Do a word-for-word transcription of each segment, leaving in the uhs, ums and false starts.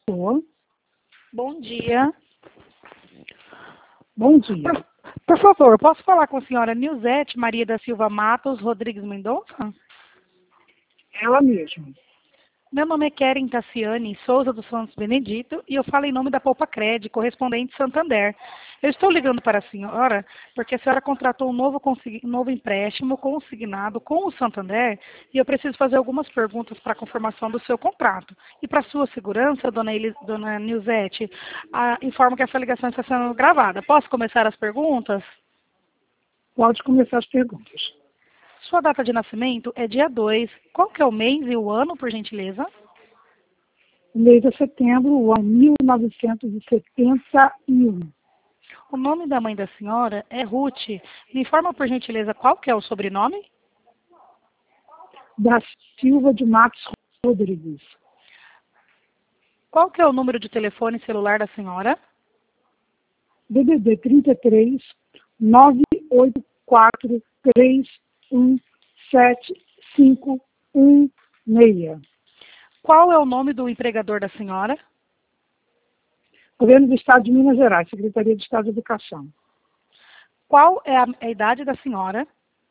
Alô? Bom dia. Bom dia. Por, por favor, posso falar com a senhora Nilzete Maria da Silva Matos Rodrigues Mendonça? Ela mesma. Meu nome é Keren Tassiane Souza dos Santos Benedito e eu falo em nome da Poupa Cred, correspondente Santander. Eu estou ligando para a senhora porque a senhora contratou um novo, consi- um novo empréstimo consignado com o Santander e eu preciso fazer algumas perguntas para a confirmação do seu contrato. E para sua segurança, dona, Elis, dona Nilzete, ah, informo que essa ligação está sendo gravada. Posso começar as perguntas? Pode começar as perguntas. Sua data de nascimento é dia dois. Qual que é o mês e o ano, por gentileza? O mês de setembro, o ano mil novecentos e setenta e um. O nome da mãe da senhora é Ruth. Me informa, por gentileza, qual que é o sobrenome? Da Silva de Matos Rodrigues. Qual que é o número de telefone celular da senhora? D D D trinta e três, nove oito quatro três um sete cinco um seis. Qual é o nome do empregador da senhora? Governo do Estado de Minas Gerais, Secretaria de Estado de Educação. Qual é a, a idade da senhora?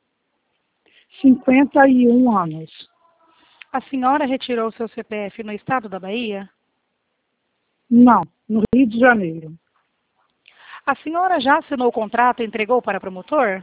cinquenta e um anos. A senhora retirou seu C P F no estado da Bahia? Não, no Rio de Janeiro. A senhora já assinou o contrato e entregou para promotor?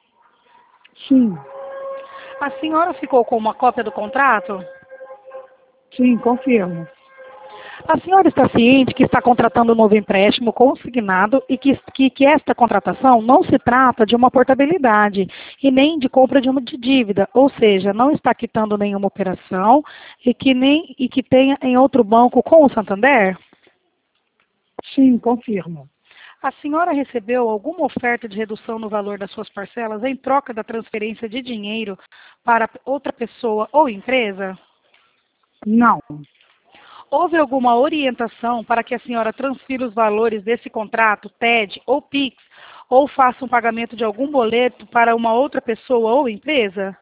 Sim, A senhora ficou com uma cópia do contrato? sim, confirmo. A senhora está ciente que está contratando um novo empréstimo consignado e que, que, que esta contratação não se trata de uma portabilidade e nem de compra de uma de dívida, ou seja, não está quitando nenhuma operação e que, nem, e que tenha em outro banco com o Santander? Sim, confirmo. A senhora recebeu alguma oferta de redução no valor das suas parcelas em troca da transferência de dinheiro para outra pessoa ou empresa? Não, Houve alguma orientação para que a senhora transfira os valores desse contrato, T E D ou Pix, ou faça um pagamento de algum boleto para uma outra pessoa ou empresa?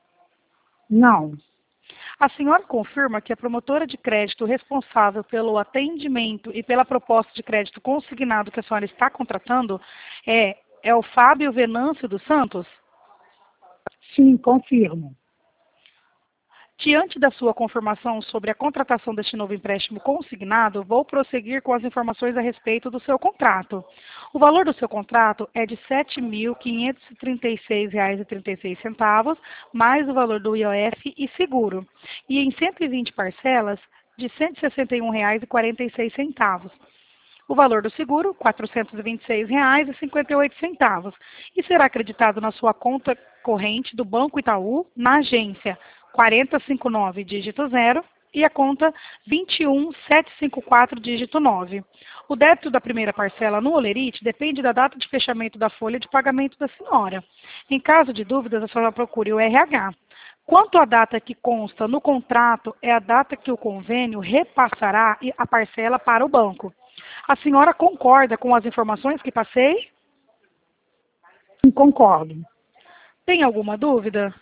não, A senhora confirma que a promotora de crédito responsável pelo atendimento e pela proposta de crédito consignado que a senhora está contratando é, é o Fábio Venâncio dos Santos? sim, confirmo. Diante da sua confirmação sobre a contratação deste novo empréstimo consignado, vou prosseguir com as informações a respeito do seu contrato. O valor do seu contrato é de sete mil quinhentos e trinta e seis reais e trinta e seis centavos, mais o valor do I O F e seguro, e em cento e vinte parcelas de cento e sessenta e um reais e quarenta e seis centavos. O valor do seguro, quatrocentos e vinte e seis reais e cinquenta e oito centavos, e será acreditado na sua conta corrente do Banco Itaú, na agência quatro zero cinco nove, dígito zero, e a conta dois um sete cinco quatro, dígito nove. O débito da primeira parcela no Olerite depende da data de fechamento da folha de pagamento da senhora. Em caso de dúvidas, a senhora procure o R H. Quanto à data que consta no contrato, é a data que o convênio repassará a parcela para o banco. A senhora concorda com as informações que passei? Sim, concordo. Tem alguma dúvida?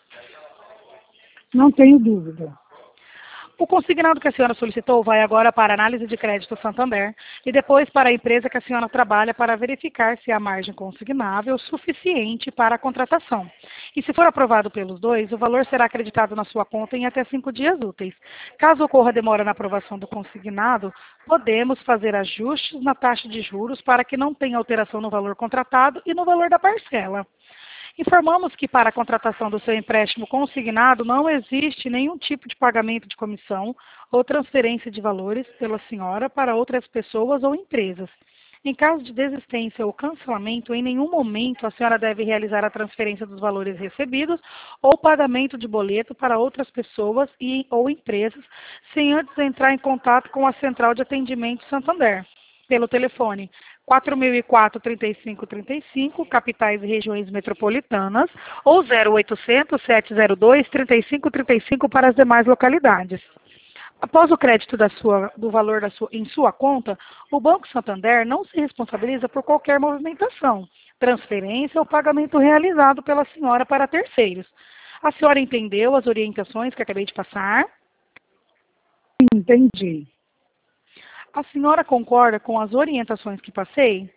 Não tenho dúvida. O consignado que a senhora solicitou vai agora para a análise de crédito Santander e depois para a empresa que a senhora trabalha para verificar se há margem consignável suficiente para a contratação. E se for aprovado pelos dois, o valor será acreditado na sua conta em até cinco dias úteis. Caso ocorra demora na aprovação do consignado, podemos fazer ajustes na taxa de juros para que não tenha alteração no valor contratado e no valor da parcela. Informamos que para a contratação do seu empréstimo consignado não existe nenhum tipo de pagamento de comissão ou transferência de valores pela senhora para outras pessoas ou empresas. Em caso de desistência ou cancelamento, em nenhum momento a senhora deve realizar a transferência dos valores recebidos ou pagamento de boleto para outras pessoas e, ou empresas, sem antes entrar em contato com a Central de Atendimento Santander, pelo telefone quatro mil e quatro, trinta e cinco trinta e cinco, capitais e regiões metropolitanas, ou zero oitocentos, sete zero dois, trinta e cinco trinta e cinco para as demais localidades. Após o crédito da sua, do valor da sua, em sua conta, o Banco Santander não se responsabiliza por qualquer movimentação, transferência ou pagamento realizado pela senhora para terceiros. A senhora entendeu as orientações que acabei de passar? Entendi. A senhora concorda com as orientações que passei?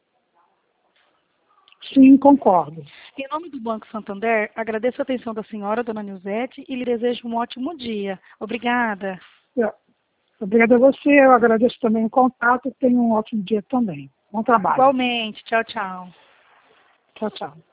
Sim, concordo. Em nome do Banco Santander, agradeço a atenção da senhora, dona Nilzete, e lhe desejo um ótimo dia. Obrigada. Eu, obrigada a você, eu agradeço também o contato, tenha um ótimo dia também. Bom trabalho. Igualmente. Tchau, tchau. Tchau, tchau.